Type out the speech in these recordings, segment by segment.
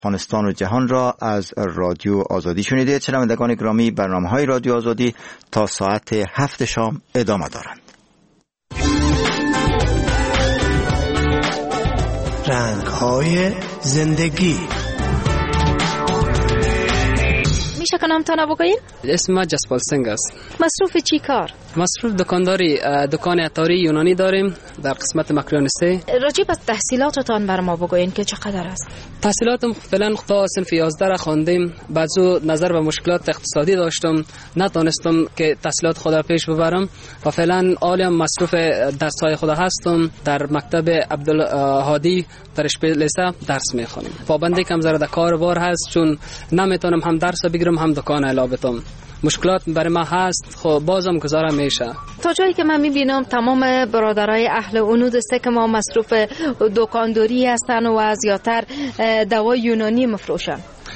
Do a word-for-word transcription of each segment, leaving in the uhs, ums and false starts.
افغانستان و جهان را از رادیو آزادی شنیدید. شنوندگان گرامی، برنامه‌های رادیو آزادی تا ساعت هفت شام ادامه دارند. رنگ‌های زندگی. میشه که نامتان بگوین؟ اسم من جسپال سنگ است. مصروف چی کار؟ مصروف دکانداری، دکان عطاری یونانی داریم در قسمت مکران سه. راجع به تحصیلاتتان بر ما بگوین که چقدر است؟ تحصیلاتم فعلا تا صنف یازده را خواندیم. بعضو نظر به مشکلات اقتصادی داشتم، نتونستم که تحصیلات خود را پیش ببرم و فعلا حالم مصروف درس‌های خود هستم. در مکتب عبدالهادی در اشپیلیسا درس میخوانم. پابندی کم ذره در کار بار هست، چون نمیتونم هم درس بگیرم هم دکان الا بتم. مشکلات برای ما هست، خب بازم گذارم میشه. تا جایی که من میبینم تمام برادرای اهل عنود است که ما مصروف دکانداری هستن و زیادتر دوای یونانی مفروشن.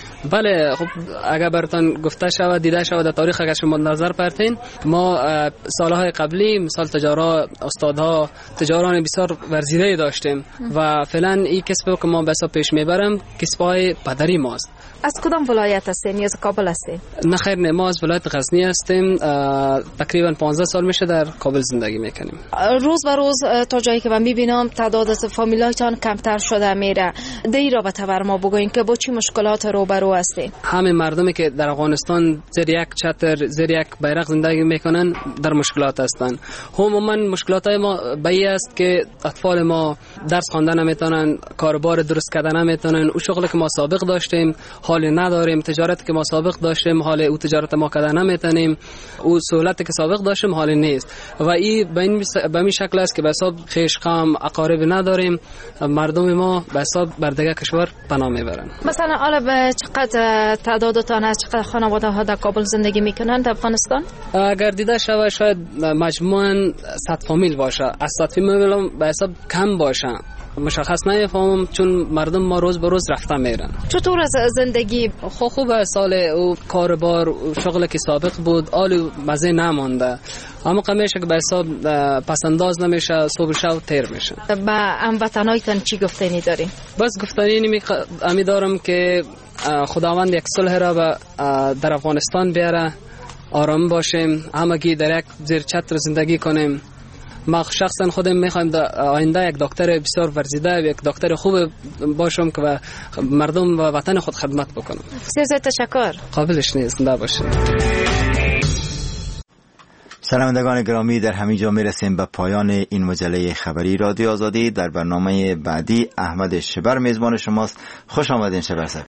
بله، خب اگر براتون گفته شود، دیده شود در تاریخ اگر شما نظر پرتین، ما سالهای قبلی مثال تجارا، استادها، تجاران بسیار ورزیده داشتیم و فعلا این کسب که ما بسا پیش میبرم کسبای پدری ماست. از کدام ولایت هستین یا از کابل هستین؟ نه خیر، نه، ما از ولایت غزنی هستیم. تقریبا پانزده سال میشه در کابل زندگی میکنیم. روز به روز تا جایی که من میبینم تعداد از فامیلایتان کمتر شده میره. دی رابطه بر ما بگوین که با چی مشکلات روبرو هستین؟ همه مردمی که در افغانستان زیر یک چتر، زیر یک بیرق زندگی میکنن در مشکلات هستن. عموما مشکلات های ما بایی است که اطفال ما درس خواندن نمیتونن، کاروبار درست کردن نمیتونن. او شغلی که ما سابق داشتیم حال نداریم، تجارتی که ما سابق داشتیم حال او تجارت ما کردن نمیتونیم، او سهولتی که سابق داشتیم حال نیست و این به این به این شکل است که به حساب خویش قوم اقارب نداریم. مردم ما به حساب بر دیگر کشور پناه میبرن. مثلا حالا به چقدر تعدادتان هست؟ چقدر خانواده ها در کابل زندگی میکنن در افغانستان؟ اگر دیده شود شاید مجموعاً صد فامیل باشه. از صد فامیل به حساب کم باشه، مشخص نمیفهمم، چون مردم ما روز به روز رفته میرن. چطور از زندگی؟ خب خوبه، سال او کاربار شغل که سابق بود آل مزه نمانده، اما قمیشه که به حساب پسنداز نمیشه، صبح شب تیر میشه. با هموطنایتان چی گفتنی داری؟ بس گفتنی امی دارم که خداوند یک صلح را در افغانستان بیاره، آرام باشیم، همگی در یک زیر چتر زندگی کنیم. ما شخصا خودم میخوایم در آینده یک دکتر بسیار ورزیده، یک دکتر خوب باشم که مردم و وطن خود خدمت بکنم. بسیار تشکر. قابلش نیست، زنده باشید. شنوندگان گرامی، در همین جا میرسیم به پایان این مجله خبری رادیو آزادی. در برنامه بعدی احمد شبر میزبان شماست. خوش آمدین شبر صاحب.